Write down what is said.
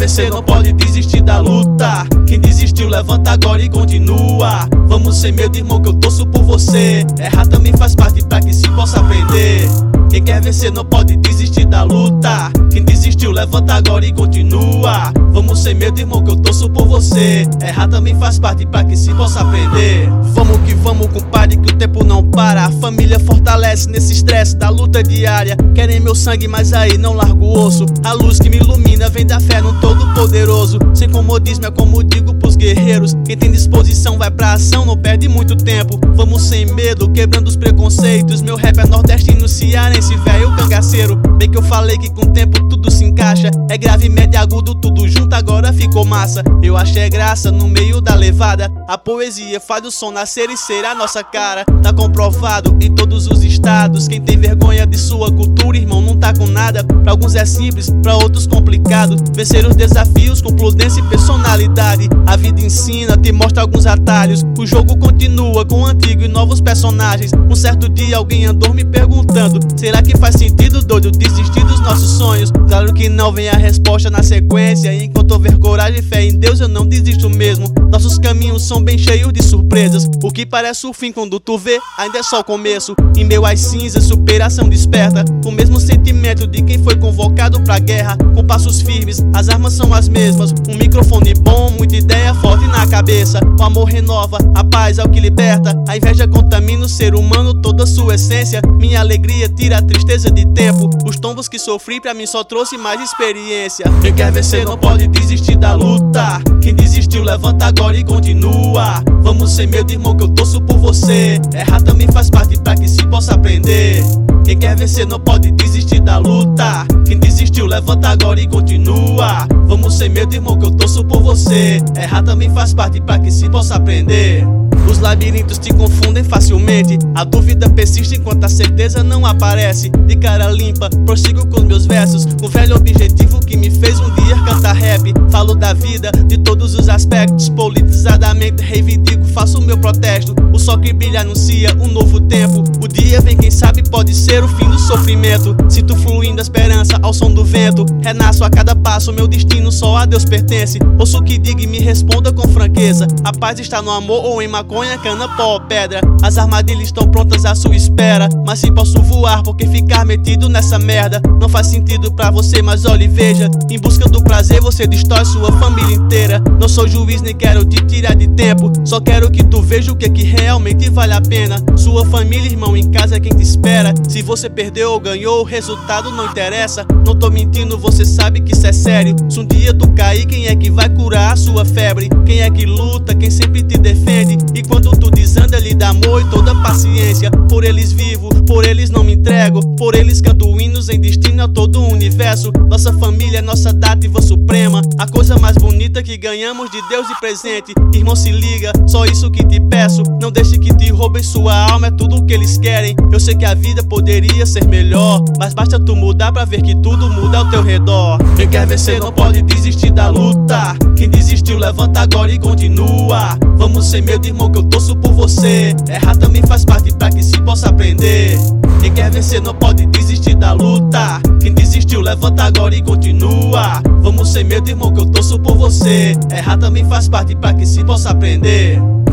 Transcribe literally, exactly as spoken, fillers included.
vencer não pode desistir da luta. Quem desistiu levanta agora e continua. Vamos sem medo, irmão, que eu torço por você. Errar também faz parte pra que se possa aprender. Quem quer vencer não pode desistir da luta. Quem desistiu levanta agora e continua. Vamos sem medo, irmão, que eu torço por você. Errar também faz parte pra que se possa aprender. Vamos que vamos, compadre, que o tempo não para. A família fortalece nesse estresse da luta diária. Querem meu sangue, mas aí não largo o osso. A luz que me ilumina vem da fé no Todo-Poderoso. Sem comodismo é como digo pros guerreiros. Quem tem disposição vai pra ação, não perde muito tempo. Vamos sem medo, quebrando os preconceitos. Meu rap é nordestino, cearense, velho cangaceiro. Bem que eu falei que com o tempo tudo se encaixa. É grave, médio, agudo, tudo junto, agora ficou massa. Eu achei graça no meio da levada. A poesia faz o som nascer e ser a nossa cara. Tá comprovado em todos os estados. Quem tem vergonha de sua cultura, irmão, não tá com nada. Pra alguns é simples, pra outros complicado. Vencer os desafios com prudência e personalidade. A vida ensina, te mostra alguns atalhos. O jogo continua com antigo e novos personagens. Um certo dia alguém andou me perguntando: será que faz sentido, doido, desistir dos nossos sonhos? Claro que não, vem a resposta na sequência. Enquanto houver coragem e fé em Deus, eu não desisto mesmo. Nossos caminhos são bem cheios de surpresas. O que parece o fim quando tu vê, ainda é só o começo. Em meio às cinzas, superação desperta. O mesmo sentimento de quem foi convocado pra guerra. Com passos firmes, as armas são as mesmas. Um microfone bom, muita ideia forte na cabeça. O amor renova, a paz é o que liberta. A inveja contamina o ser humano, toda a sua essência. Minha alegria tira a tristeza de tempo. Os tombos que sofri pra mim só trouxe mais experiência. Quem quer vencer não pode desistir da luta. Quem desistiu levanta agora e continua. Vamos sem medo, irmão, que eu torço por você. Errar também faz parte pra que se possa aprender. Quem quer vencer não pode desistir da luta. Quem desistiu levanta agora e continua. Vamos sem medo, irmão, que eu torço por você. Errar também faz parte pra que se possa aprender. Os labirintos te confundem facilmente. A dúvida persiste enquanto a certeza não aparece. De cara limpa, prossigo com meus versos. Com o velho objetivo que me fez um dia cantar rap. Falo da vida, de todos os aspectos. Politizadamente reivindico, faço o meu protesto. O sol que brilha anuncia um novo tempo. O dia vem, quem sabe pode ser o fim do sofrimento. Sinto fluindo a esperança ao som do vento. Renasço a cada passo, meu destino só a Deus pertence. Ouço o que diga e me responda com franqueza. A paz está no amor ou em maconha, cana, pó ou pedra. As armadilhas estão prontas à sua espera. Mas se posso voar, por que ficar metido nessa merda? Não faz sentido pra você, mas olhe e veja. Em busca do prazer você destrói sua família inteira. Não sou juiz nem quero te tirar de tempo. Só quero que tu veja o que é que realmente vale a pena. Sua família, irmão, em casa é quem te espera. Se você perdeu ou ganhou, o resultado não interessa. Não tô mentindo, você sabe que isso é sério. Se um dia tu cair, quem é que vai curar a sua febre? Quem é que luta, quem sempre te defende? E quando tu desanda, lhe dá amor e toda paciência. Por eles vivo, por eles não me entrego. Por eles canto hinos em destino a todo o universo. Nossa família é nossa dádiva suprema. A coisa mais bonita que ganhamos de Deus de presente. Irmão, se liga, só isso que te peço. Não deixe que te roubem sua alma, é tudo o que eles querem. Eu sei que a vida poderia ser melhor, mas basta tu mudar pra ver que tudo muda ao teu redor. Quem quer vencer não pode desistir da luta. Quem desistiu levanta agora e continua. Vamos sem medo, irmão, que eu torço por você. Errar também faz parte pra que se possa aprender. Quem quer vencer não pode desistir da luta. Quem desistiu levanta agora e continua. Vamos sem medo, irmão, que eu torço por você. Errar também faz parte pra que se possa aprender.